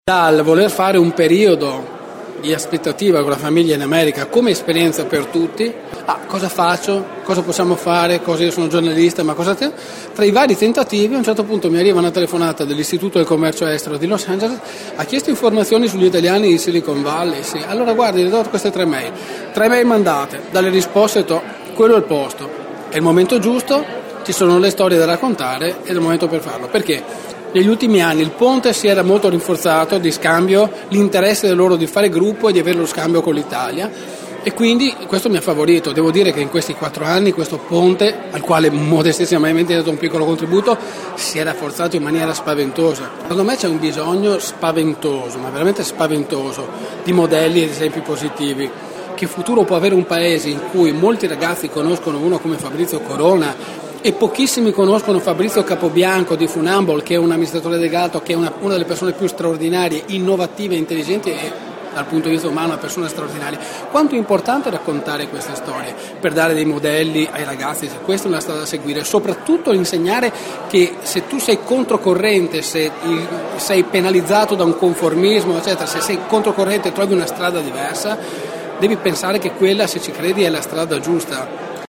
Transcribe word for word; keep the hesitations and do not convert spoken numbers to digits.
Dal voler fare un periodo di aspettativa con la famiglia in America come esperienza per tutti, ah, cosa faccio, cosa possiamo fare, cosa io sono giornalista, ma cosa te? Tra i vari tentativi a un certo punto mi arriva una telefonata dell'Istituto del Commercio Estero di Los Angeles, ha chiesto informazioni sugli italiani di Silicon Valley, sì. Allora guardi, le do queste tre mail, tre mail mandate, dalle risposte, to, quello è il posto, è il momento giusto, ci sono le storie da raccontare, è il momento per farlo, perché? Negli ultimi anni il ponte si era molto rinforzato di scambio, l'interesse di loro di fare gruppo e di avere lo scambio con l'Italia e quindi questo mi ha favorito. Devo dire che in questi quattro anni questo ponte, al quale modestissimamente ho dato un piccolo contributo, si è rafforzato in maniera spaventosa. Secondo me c'è un bisogno spaventoso, ma veramente spaventoso, di modelli ed esempi positivi. Che futuro può avere un paese in cui molti ragazzi conoscono uno come Fabrizio Corona e pochissimi conoscono Fabrizio Capobianco di Funambol, che è un amministratore delegato, che è una, una delle persone più straordinarie, innovative, intelligenti e dal punto di vista umano una persona straordinaria. Quanto è importante raccontare queste storie per dare dei modelli ai ragazzi, se questa è una strada da seguire, soprattutto insegnare che se tu sei controcorrente, se sei penalizzato da un conformismo, eccetera, se sei controcorrente e trovi una strada diversa, devi pensare che quella, se ci credi, è la strada giusta.